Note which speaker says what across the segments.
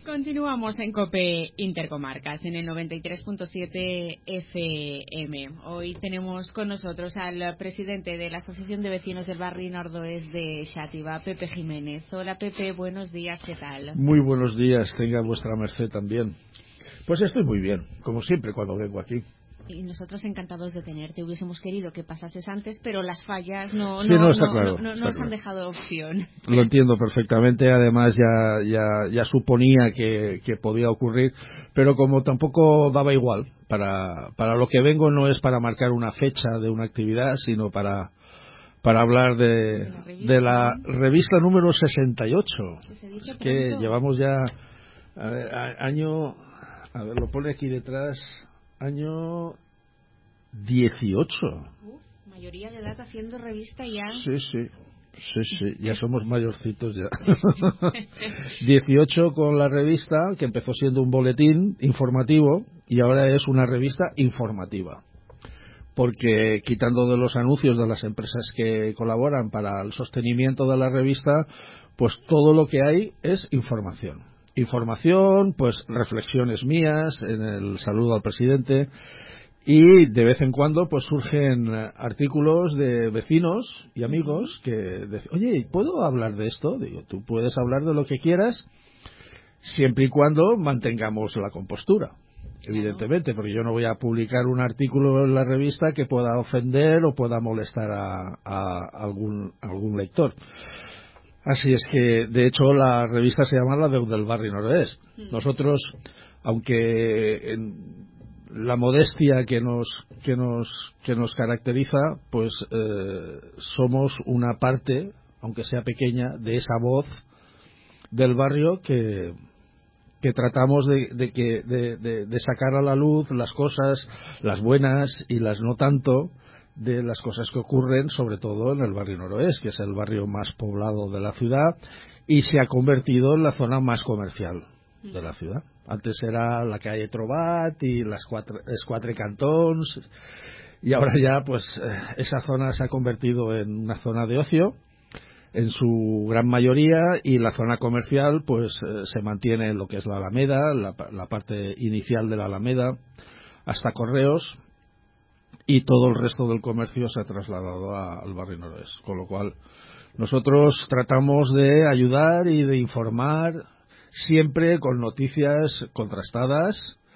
Speaker 1: Continuamos en COPE Intercomarcas, en el 93.7 FM. Hoy tenemos con nosotros al presidente de la Asociación de Vecinos del Barrio Nordeste de Xàtiva, Pepe Jiménez. Hola Pepe, buenos días, ¿qué tal?
Speaker 2: Muy buenos días, tenga vuestra merced también. Pues estoy muy bien, como siempre cuando vengo aquí.
Speaker 1: Y nosotros encantados de tenerte. Hubiésemos querido que pasases antes, pero las fallas no
Speaker 2: Está claro.
Speaker 1: nos han dejado opción.
Speaker 2: Lo entiendo perfectamente, además ya suponía que podía ocurrir, pero como tampoco daba igual, para lo que vengo no es para marcar una fecha de una actividad, sino para hablar de la revista número 68. Es que llevamos ya lo pone aquí detrás, año 18.
Speaker 1: Mayoría de edad haciendo revista ya.
Speaker 2: Sí, ya somos mayorcitos ya. 18 con la revista, que empezó siendo un boletín informativo y ahora es una revista informativa. Porque quitando de los anuncios de las empresas que colaboran para el sostenimiento de la revista, pues todo lo que hay es información. Información, pues reflexiones mías en el saludo al presidente, y de vez en cuando pues surgen artículos de vecinos y amigos que dicen, oye, ¿puedo hablar de esto? Digo, tú puedes hablar de lo que quieras siempre y cuando mantengamos la compostura. Evidentemente, porque yo no voy a publicar un artículo en la revista que pueda ofender o pueda molestar a algún lector. Así es que, de hecho, la revista se llama La Veu del Barri Nordeste. Nosotros, aunque la modestia que nos caracteriza, pues somos una parte, aunque sea pequeña, de esa voz del barrio que tratamos de sacar a la luz las cosas, las buenas y las no tanto, de las cosas que ocurren, sobre todo en el barrio noroeste, que es el barrio más poblado de la ciudad y se ha convertido en la zona más comercial de la ciudad. Antes era la calle Trobat y las quatre cantons, y ahora ya pues esa zona se ha convertido en una zona de ocio en su gran mayoría, y la zona comercial pues se mantiene en lo que es la Alameda, la parte inicial de la Alameda hasta Correos, y todo el resto del comercio se ha trasladado al barrio noroeste, con lo cual nosotros tratamos de ayudar y de informar siempre con noticias contrastadas,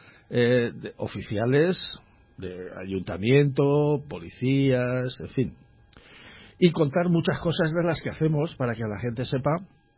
Speaker 2: oficiales, de ayuntamiento, policías, en fin, y contar muchas cosas de las que hacemos para que la gente sepa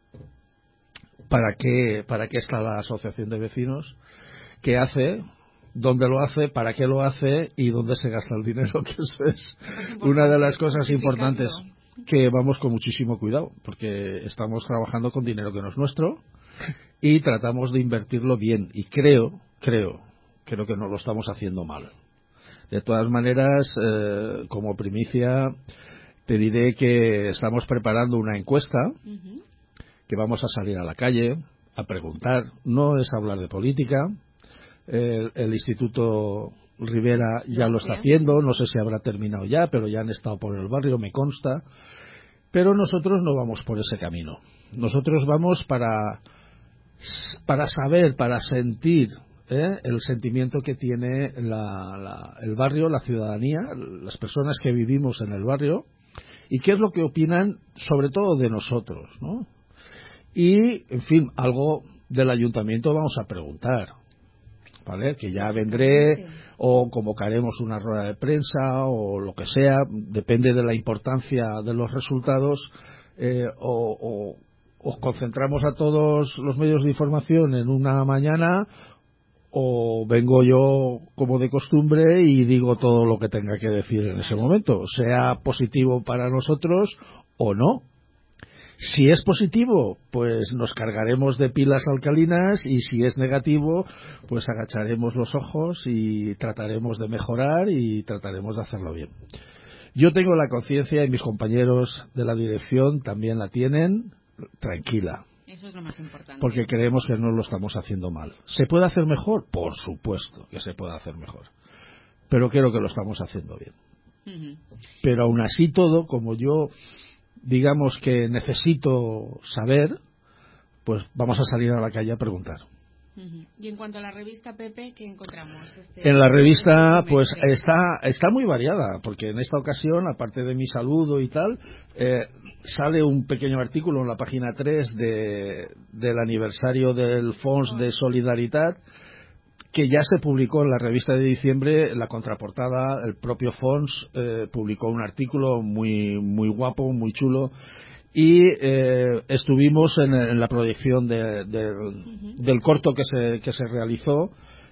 Speaker 2: para qué está la asociación de vecinos, qué hace, dónde lo hace, para qué lo hace y dónde se gasta el dinero, que eso es una de las cosas importantes, que vamos con muchísimo cuidado, porque estamos trabajando con dinero que no es nuestro y tratamos de invertirlo bien, y creo que no lo estamos haciendo mal. De todas maneras, como primicia, te diré que estamos preparando una encuesta que vamos a salir a la calle a preguntar. No es hablar de política. El Instituto Rivera ya lo está haciendo. No sé si habrá terminado ya, pero ya han estado por el barrio, me consta. Pero nosotros no vamos por ese camino. Nosotros vamos para saber, para sentir el sentimiento que tiene el barrio, la ciudadanía, las personas que vivimos en el barrio, y qué es lo que opinan sobre todo de nosotros, ¿no? Y, en fin, algo del ayuntamiento vamos a preguntar, ¿vale? Que ya vendré, o convocaremos una rueda de prensa o lo que sea, depende de la importancia de los resultados, o concentramos a todos los medios de información en una mañana, o vengo yo como de costumbre y digo todo lo que tenga que decir en ese momento, sea positivo para nosotros o no. Si es positivo, pues nos cargaremos de pilas alcalinas, y si es negativo, pues agacharemos los ojos y trataremos de mejorar y trataremos de hacerlo bien. Yo tengo la conciencia, y mis compañeros de la dirección también la tienen, tranquila.
Speaker 1: Eso es lo más importante.
Speaker 2: Porque creemos que no lo estamos haciendo mal. ¿Se puede hacer mejor? Por supuesto que se puede hacer mejor. Pero creo que lo estamos haciendo bien. Pero aún así todo, como yo, digamos que necesito saber, pues vamos a salir a la calle a preguntar.
Speaker 1: Y en cuanto a la revista, Pepe, ¿qué encontramos?
Speaker 2: En la revista, pues está muy variada, porque en esta ocasión, aparte de mi saludo y tal, sale un pequeño artículo en la página 3 del aniversario del Fons de Solidaritat, que ya se publicó en la revista de diciembre. La contraportada, el propio Fons publicó un artículo muy muy guapo, muy chulo, y estuvimos en la proyección del corto que se realizó,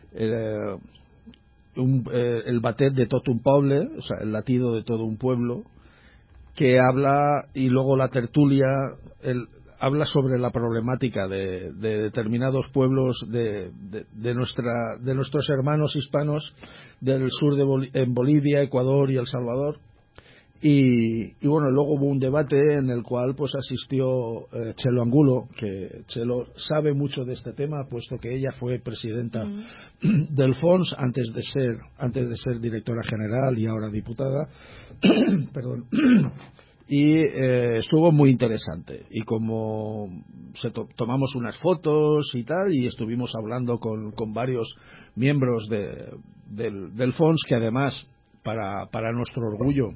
Speaker 2: el batet de tot un poble, o sea, el latido de todo un pueblo, que habla, y luego la tertulia habla sobre la problemática de determinados pueblos de nuestros hermanos hispanos del sur en Bolivia, Ecuador y El Salvador. Y bueno, luego hubo un debate en el cual pues asistió Chelo Angulo, que Chelo sabe mucho de este tema, puesto que ella fue presidenta del FONS antes de ser directora general y ahora diputada. Perdón. Y estuvo muy interesante, y como tomamos unas fotos y tal, y estuvimos hablando con varios miembros del FONS, que además, para nuestro orgullo,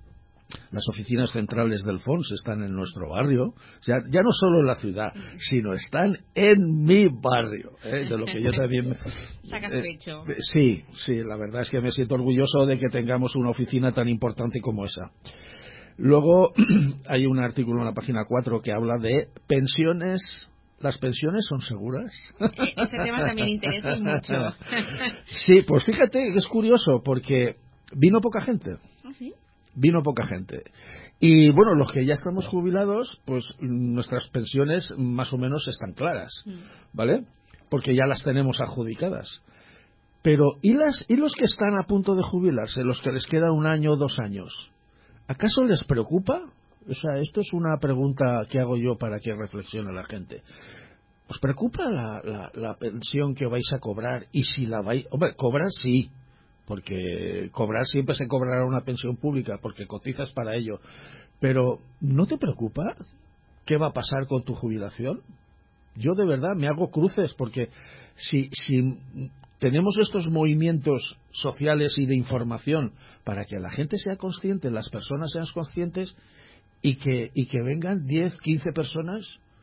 Speaker 2: las oficinas centrales del FONS están en nuestro barrio, o sea, ya no solo en la ciudad, sino están en mi barrio, de lo que yo también
Speaker 1: sacas pecho.
Speaker 2: Sí, la verdad es que me siento orgulloso de que tengamos una oficina tan importante como esa. Luego hay un artículo en la página 4 que habla de pensiones. ¿Las pensiones son seguras?
Speaker 1: Ese tema también interesa mucho.
Speaker 2: Sí, pues fíjate que es curioso, porque vino poca gente.
Speaker 1: ¿Ah, sí?
Speaker 2: Vino poca gente. Y bueno, los que ya estamos jubilados, pues nuestras pensiones más o menos están claras, ¿vale? Porque ya las tenemos adjudicadas. Pero ¿y los que están a punto de jubilarse, los que les queda 1 año o 2 años? ¿Acaso les preocupa? O sea, esto es una pregunta que hago yo para que reflexione la gente. ¿Os preocupa la pensión que vais a cobrar? Y si la vais... Hombre, cobrar sí, porque cobrar siempre se cobrará una pensión pública, porque cotizas para ello. Pero ¿no te preocupa qué va a pasar con tu jubilación? Yo de verdad me hago cruces, porque si tenemos estos movimientos sociales y de información para que la gente sea consciente, las personas sean conscientes, y que vengan 10, 15 personas,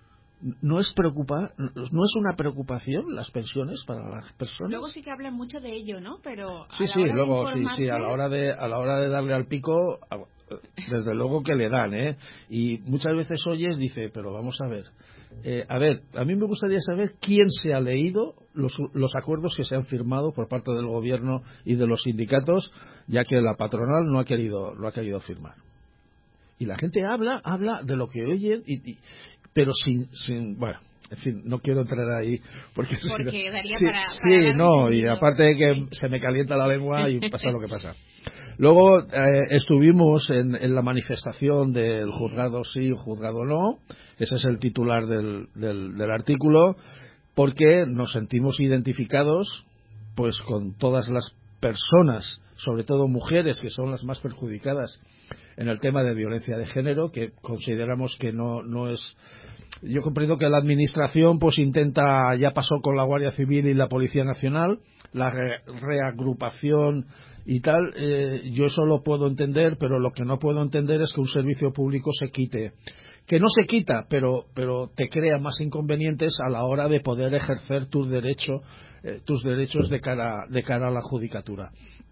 Speaker 2: no es una preocupación las pensiones para las personas.
Speaker 1: Luego sí que hablan mucho de ello, ¿no? Pero
Speaker 2: a la hora de darle al pico, desde luego que le dan, y muchas veces dice, pero vamos a ver, a mí me gustaría saber quién se ha leído los acuerdos que se han firmado por parte del gobierno y de los sindicatos, ya que la patronal no ha querido firmar. Y la gente habla de lo que oyen, pero sin bueno, en fin, no quiero entrar ahí porque
Speaker 1: daría para
Speaker 2: y aparte de que se me calienta la lengua y pasa lo que pasa. Luego estuvimos en la manifestación del juzgado sí, juzgado no. Ese es el titular del artículo, porque nos sentimos identificados pues con todas las personas, sobre todo mujeres, que son las más perjudicadas en el tema de violencia de género, que consideramos que no es... Yo comprendo que la administración pues intenta, ya pasó con la Guardia Civil y la Policía Nacional, la reagrupación y tal, yo eso lo puedo entender, pero lo que no puedo entender es que un servicio público se quite, que no se quita, pero te crea más inconvenientes a la hora de poder ejercer tus derechos de cara a la judicatura.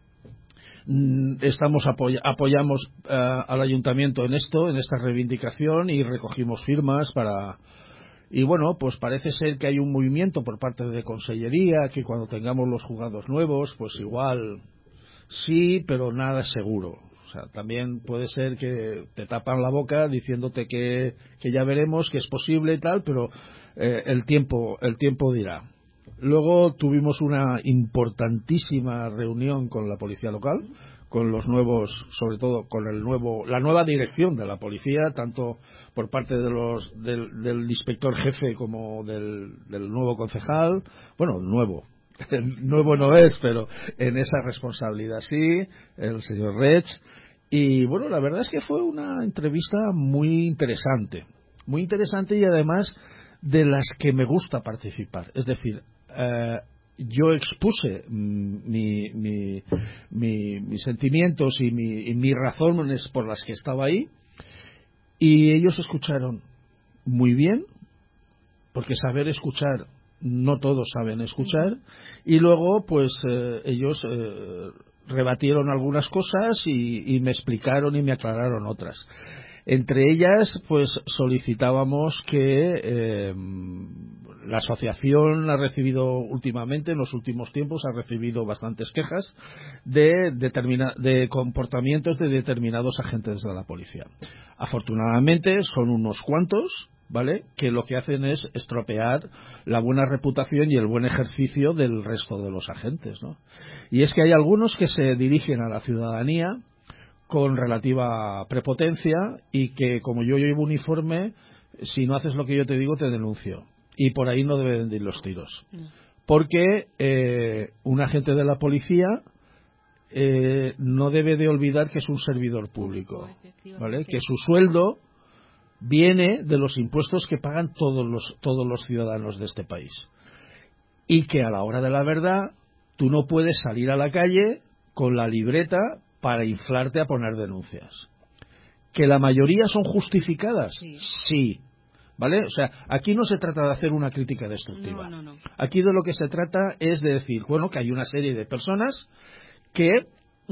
Speaker 2: Apoyamos al ayuntamiento en esta reivindicación, y recogimos firmas y bueno, pues parece ser que hay un movimiento por parte de Consellería, que cuando tengamos los juzgados nuevos, pues igual sí, pero nada es seguro. O sea, también puede ser que te tapan la boca diciéndote que ya veremos, que es posible y tal, pero el tiempo dirá. Luego tuvimos una importantísima reunión con la policía local, con los nuevos, sobre todo con la nueva dirección de la policía, tanto por parte del inspector jefe como del nuevo concejal. Bueno, nuevo no es, pero en esa responsabilidad sí, el señor Rech. Y bueno, la verdad es que fue una entrevista muy interesante y además de las que me gusta participar. Es decir, yo expuse mis sentimientos y mis razones por las que estaba ahí, y ellos escucharon muy bien, porque saber escuchar, no todos saben escuchar, y luego pues ellos rebatieron algunas cosas y me explicaron y me aclararon otras. Entre ellas, pues solicitábamos que la asociación ha recibido últimamente, en los últimos tiempos, ha recibido bastantes quejas de comportamientos de determinados agentes de la policía. Afortunadamente son unos cuantos, ¿vale?, que lo que hacen es estropear la buena reputación y el buen ejercicio del resto de los agentes, ¿no? Y es que hay algunos que se dirigen a la ciudadanía con relativa prepotencia y que, como yo llevo uniforme, si no haces lo que yo te digo, te denuncio. Y por ahí no deben de ir los tiros. Porque un agente de la policía no debe de olvidar que es un servidor público, ¿vale?, que su sueldo viene de los impuestos que pagan todos los ciudadanos de este país, y que a la hora de la verdad tú no puedes salir a la calle con la libreta para inflarte a poner denuncias. ¿Que la mayoría son justificadas? Sí. ¿Vale? O sea, aquí no se trata de hacer una crítica destructiva.
Speaker 1: No.
Speaker 2: Aquí de lo que se trata es de decir, bueno, que hay una serie de personas que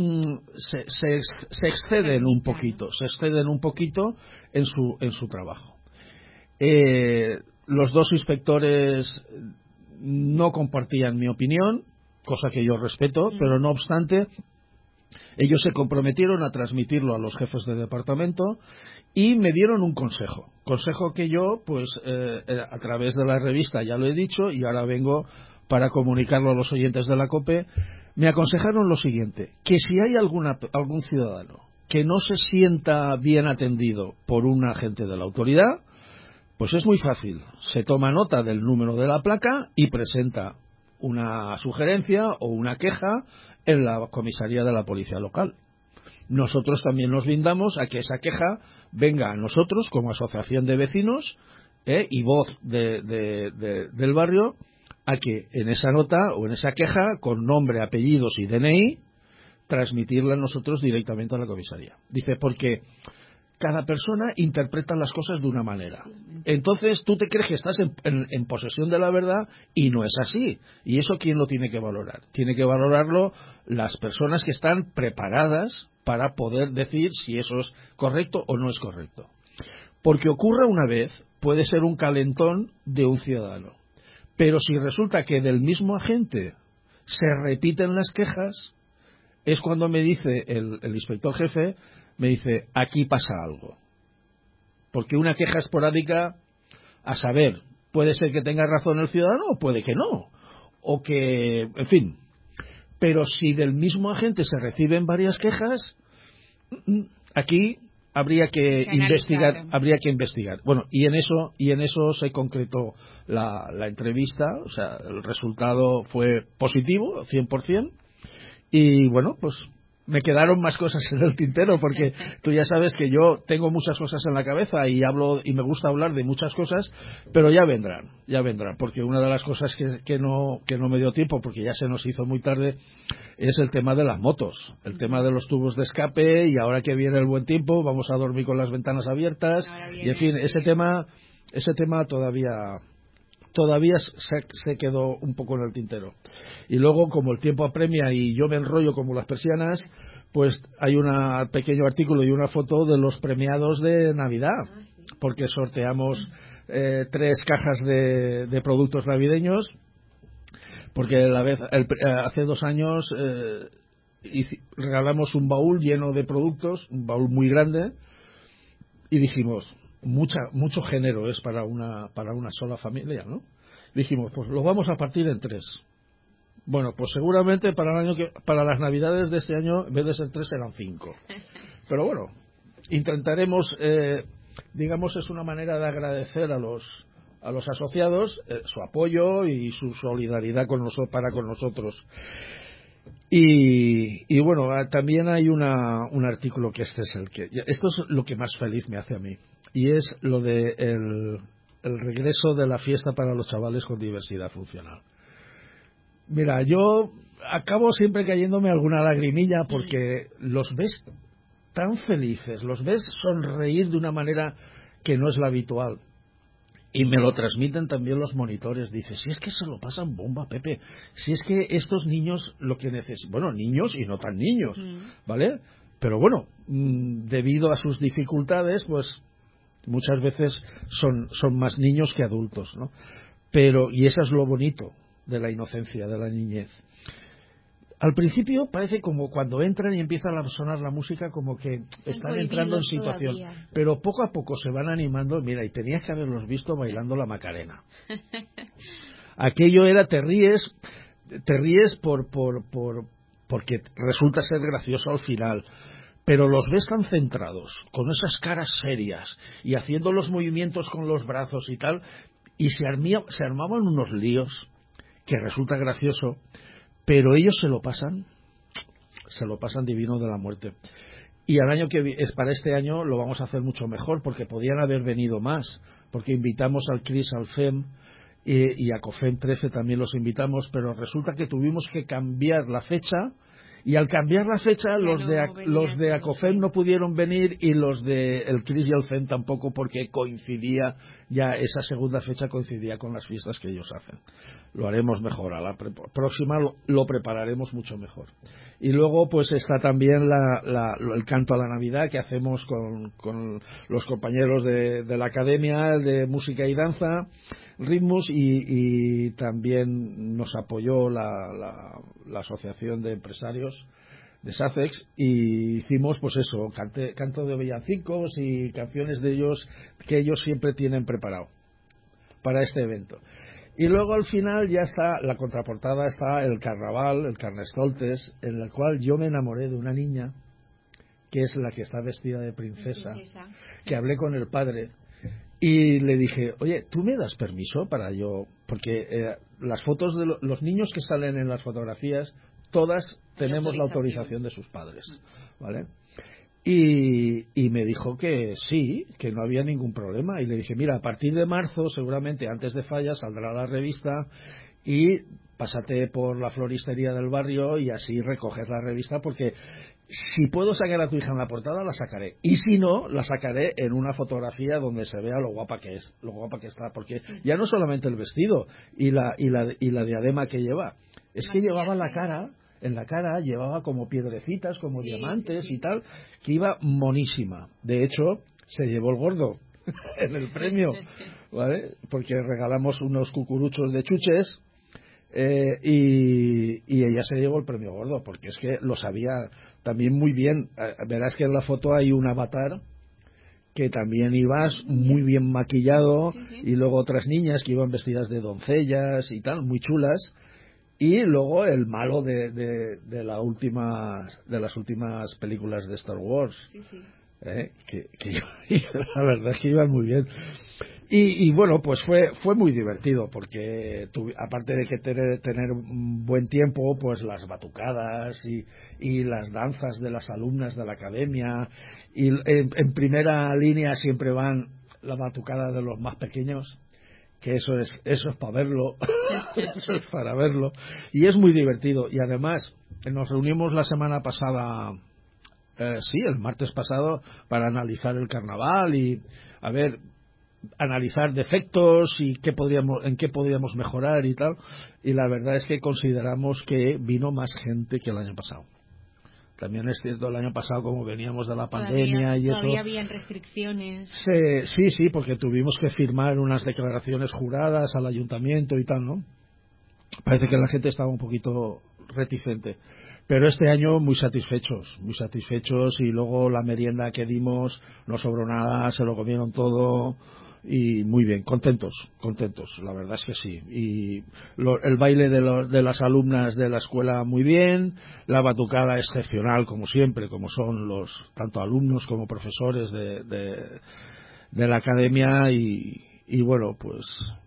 Speaker 2: se exceden un poquito, en su trabajo. Los dos inspectores no compartían mi opinión, cosa que yo respeto, pero no obstante, ellos se comprometieron a transmitirlo a los jefes de departamento y me dieron un consejo que yo, pues, a través de la revista ya lo he dicho y ahora vengo para comunicarlo a los oyentes de la COPE. Me aconsejaron lo siguiente: que si hay algún ciudadano que no se sienta bien atendido por un agente de la autoridad, pues es muy fácil, se toma nota del número de la placa y presenta una sugerencia o una queja en la comisaría de la policía local. Nosotros también nos brindamos a que esa queja venga a nosotros como asociación de vecinos y voz del barrio, a que en esa nota o en esa queja, con nombre, apellidos y DNI, transmitirla nosotros directamente a la comisaría. Dice, porque cada persona interpreta las cosas de una manera. Entonces tú te crees que estás en posesión de la verdad y no es así. ¿Y eso quién lo tiene que valorar? Tiene que valorarlo las personas que están preparadas para poder decir si eso es correcto o no es correcto. Porque ocurra una vez, puede ser un calentón de un ciudadano. Pero si resulta que del mismo agente se repiten las quejas, es cuando me dice el inspector jefe, me dice, aquí pasa algo. Porque una queja esporádica, a saber, puede ser que tenga razón el ciudadano o puede que no. O que, en fin. Pero si del mismo agente se reciben varias quejas, aquí habría que investigar. Bueno, y en eso se concretó la entrevista. O sea, el resultado fue positivo, 100%. Y bueno, pues me quedaron más cosas en el tintero, porque tú ya sabes que yo tengo muchas cosas en la cabeza y hablo y me gusta hablar de muchas cosas, pero ya vendrán, porque una de las cosas que no me dio tiempo, porque ya se nos hizo muy tarde, es el tema de las motos, el tema de los tubos de escape, y ahora que viene el buen tiempo vamos a dormir con las ventanas abiertas, y en fin, ese tema todavía se quedó un poco en el tintero. Y luego, como el tiempo apremia y yo me enrollo como las persianas, pues hay un pequeño artículo y una foto de los premiados de Navidad, porque sorteamos 3 cajas de productos navideños, porque hace 2 años regalamos un baúl lleno de productos, un baúl muy grande, y dijimos, mucho género es para una sola familia, ¿no? Dijimos, pues lo vamos a partir en 3. Bueno, pues seguramente para las Navidades de este año, en vez de ser 3, serán 5. Pero bueno, intentaremos, digamos, es una manera de agradecer a los asociados su apoyo y su solidaridad para con nosotros. Y bueno, también hay un artículo que esto es lo que más feliz me hace a mí, y es lo de el regreso de la fiesta para los chavales con diversidad funcional. Mira, yo acabo siempre cayéndome alguna lagrimilla porque los ves tan felices, los ves sonreír de una manera que no es la habitual. Y me lo transmiten también los monitores. Dice, si es que se lo pasan bomba, Pepe. Si es que estos niños lo que necesitan... Bueno, niños y no tan niños, ¿vale? Pero bueno, debido a sus dificultades, pues muchas veces son más niños que adultos, ¿no? Pero, y eso es lo bonito de la inocencia, de la niñez. Al principio parece como cuando entran y empieza a sonar la música como que están entrando en situación, pero poco a poco se van animando. Mira, y tenías que haberlos visto bailando la Macarena. Aquello era, te ríes porque resulta ser gracioso al final, pero los ves tan centrados, con esas caras serias y haciendo los movimientos con los brazos y tal, y se armaban unos líos que resulta gracioso. Pero ellos se lo pasan divino de la muerte. Y para este año lo vamos a hacer mucho mejor, porque podían haber venido más, porque invitamos al CRIS, al FEM y a COFEM 13 también los invitamos, pero resulta que tuvimos que cambiar la fecha. Y al cambiar la fecha, los de ACOFEM no pudieron venir y los de el CRIS y el FEM tampoco, porque coincidía, ya esa segunda fecha coincidía con las fiestas que ellos hacen. Lo haremos mejor, a la próxima lo prepararemos mucho mejor. Y luego pues está también el canto a la Navidad que hacemos con los compañeros de la Academia de Música y Danza, Ritmos, y también nos apoyó la Asociación de Empresarios de SACEX, y hicimos pues eso, canto de villancicos y canciones de ellos que ellos siempre tienen preparado para este evento. Y luego al final ya está, la contraportada está el carnaval, el Carnestoltes, en el cual yo me enamoré de una niña que es la que está vestida de princesa, que hablé con el padre y le dije, oye, ¿tú me das permiso para yo? Porque las fotos de los niños que salen en las fotografías, todas tenemos la autorización de sus padres, ¿vale? Y me dijo que sí, que no había ningún problema. Y le dije, mira, a partir de marzo, seguramente antes de Falla, saldrá la revista y pásate por la floristería del barrio y así recoges la revista, porque si puedo sacar a tu hija en la portada, la sacaré. Y si no, la sacaré en una fotografía donde se vea lo guapa que es, lo guapa que está. Porque ya no solamente el vestido y la diadema que lleva, es que llevaba la cara... En la cara llevaba como piedrecitas, como diamantes y tal, que iba monísima. De hecho, se llevó el gordo en el premio, ¿vale? Porque regalamos unos cucuruchos de chuches y ella se llevó el premio gordo, porque es que lo sabía también muy bien. Verás que en la foto hay un avatar que también ibas muy bien maquillado, y luego otras niñas que iban vestidas de doncellas y tal, muy chulas. Y luego el malo de las últimas películas de Star Wars, que la verdad es que iban muy bien. Y bueno, pues fue muy divertido, porque aparte de que tener un buen tiempo, pues las batucadas y las danzas de las alumnas de la academia, y en primera línea siempre van la batucada de los más pequeños, que eso es para verlo. Eso es para verlo, y es muy divertido. Y además nos reunimos la semana pasada, el martes pasado, para analizar el carnaval y analizar defectos y en qué podríamos mejorar y tal. Y la verdad es que consideramos que vino más gente que el año pasado. También es cierto, el año pasado, como veníamos de la pandemia y eso...
Speaker 1: Todavía habían restricciones.
Speaker 2: Sí, porque tuvimos que firmar unas declaraciones juradas al ayuntamiento y tal, ¿no? Parece que la gente estaba un poquito reticente. Pero este año muy satisfechos, y luego la merienda que dimos, no sobró nada, se lo comieron todo, y muy bien, contentos, la verdad es que sí. Y el baile de las alumnas de la escuela muy bien, la batucada excepcional como siempre, como son los tanto alumnos como profesores de la academia, y bueno, pues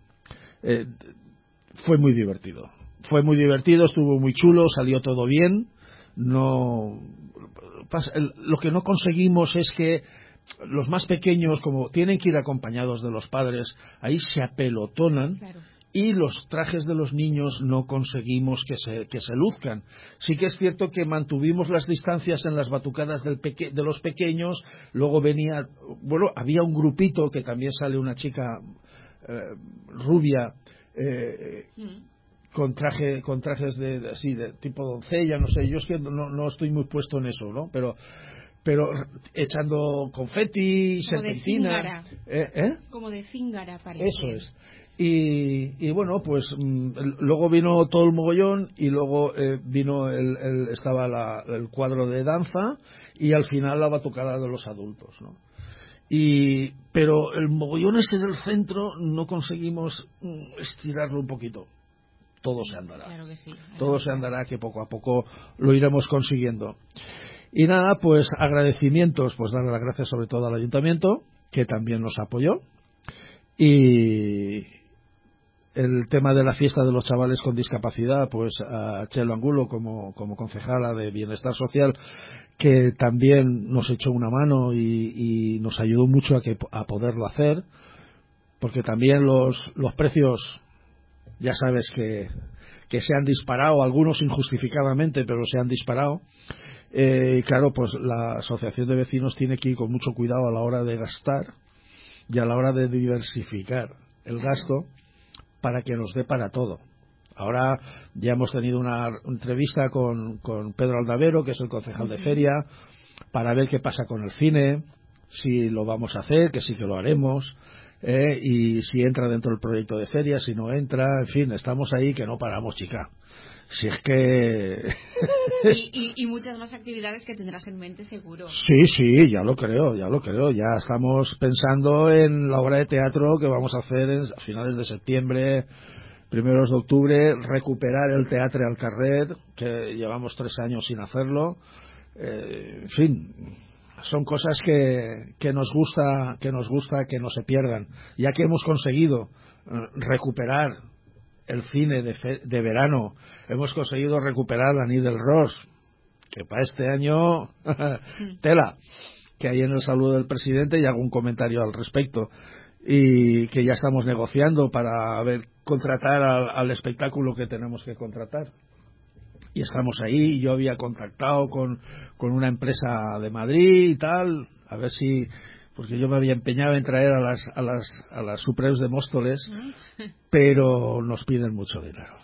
Speaker 2: fue muy divertido, estuvo muy chulo, salió todo bien. Lo que no conseguimos es que los más pequeños, como tienen que ir acompañados de los padres, ahí se apelotonan, claro, y los trajes de los niños no conseguimos que se luzcan. Sí que es cierto que mantuvimos las distancias en las batucadas de los pequeños. Luego había un grupito que también sale una chica rubia con trajes de tipo doncella, no sé, yo es que no estoy muy puesto en eso, ¿no? Pero echando confeti, serpentina,
Speaker 1: como de cíngara parece.
Speaker 2: Eso es. Y bueno, pues luego vino todo el mogollón y luego vino estaba el cuadro de danza y al final la batucada de los adultos, ¿no? Pero el mogollón ese del centro no conseguimos estirarlo un poquito. Todo se andará.
Speaker 1: Claro que sí.
Speaker 2: Todo se andará, que poco a poco lo iremos consiguiendo. Y nada, pues agradecimientos, pues darle las gracias sobre todo al ayuntamiento, que también nos apoyó. Y el tema de la fiesta de los chavales con discapacidad, pues a Chelo Angulo como concejala de Bienestar Social, que también nos echó una mano y nos ayudó mucho a poderlo hacer, porque también los precios, ya sabes que se han disparado, algunos injustificadamente, pero se han disparado. Claro, pues la asociación de vecinos tiene que ir con mucho cuidado a la hora de gastar y a la hora de diversificar el gasto para que nos dé para todo. Ahora ya hemos tenido una entrevista con Pedro Aldavero, que es el concejal de feria, para ver qué pasa con el cine, si lo vamos a hacer, que sí que lo haremos, y si entra dentro del proyecto de feria, si no entra, en fin, estamos ahí que no paramos, chica. Si es que...
Speaker 1: y muchas más actividades que tendrás en mente, seguro.
Speaker 2: Sí, ya lo creo. Ya estamos pensando en la obra de teatro que vamos a hacer a finales de septiembre, primeros de octubre, recuperar el Teatre al Carrer, que llevamos 3 años sin hacerlo. En fin, son cosas que nos gusta que no se pierdan. Ya que hemos conseguido recuperar el cine de verano, hemos conseguido recuperar la Nit del Ros, que para este año tela, que hay en el saludo del presidente y hago un comentario al respecto, y que ya estamos negociando para contratar al espectáculo que tenemos que contratar, y estamos ahí. Yo había contactado con una empresa de Madrid y tal, a ver si, porque yo me había empeñado en traer a las Supreus de Móstoles, pero nos piden mucho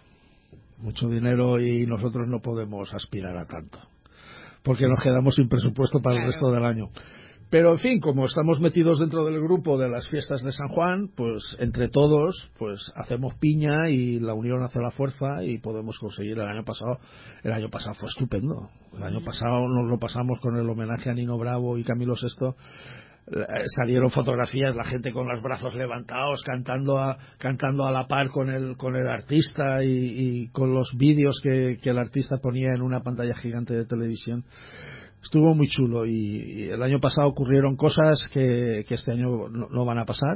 Speaker 2: dinero y nosotros no podemos aspirar a tanto, porque nos quedamos sin presupuesto para el resto del año. Pero en fin, como estamos metidos dentro del grupo de las fiestas de San Juan, pues entre todos pues hacemos piña y la unión hace la fuerza y podemos conseguir. El año pasado fue estupendo. El año pasado nos lo pasamos con el homenaje a Nino Bravo y Camilo VI. Salieron fotografías, la gente con los brazos levantados cantando a la par con el artista y con los vídeos que el artista ponía en una pantalla gigante de televisión. Estuvo muy chulo y el año pasado ocurrieron cosas que este año no van a pasar.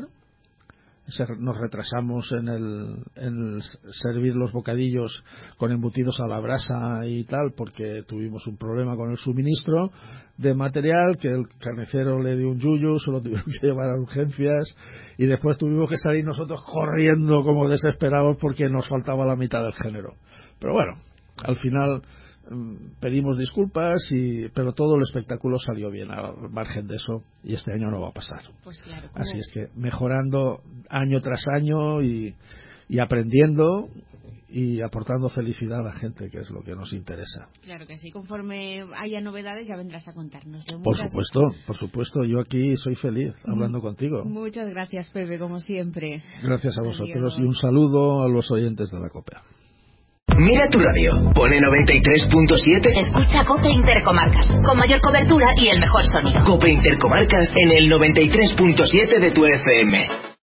Speaker 2: Nos retrasamos en el servir los bocadillos con embutidos a la brasa y tal, porque tuvimos un problema con el suministro de material, que el carnicero le dio un yuyu, se lo tuvieron que llevar a urgencias y después tuvimos que salir nosotros corriendo como desesperados porque nos faltaba la mitad del género. Pero bueno, al final pedimos disculpas, pero todo el espectáculo salió bien al margen de eso, y este año no va a pasar.
Speaker 1: Pues claro,
Speaker 2: así es que mejorando año tras año y aprendiendo y aportando felicidad a la gente, que es lo que nos interesa.
Speaker 1: Claro que sí, conforme haya novedades ya vendrás a contárnoslo.
Speaker 2: Por supuesto, yo aquí soy feliz hablando contigo.
Speaker 1: Muchas gracias, Pepe, como siempre.
Speaker 2: Gracias a vosotros. Adiós. Y un saludo a los oyentes de la COPE.
Speaker 3: Mira tu radio, pone 93.7.
Speaker 4: Escucha COPE Intercomarcas, con mayor cobertura y el mejor sonido.
Speaker 3: COPE Intercomarcas en el 93.7 de tu FM.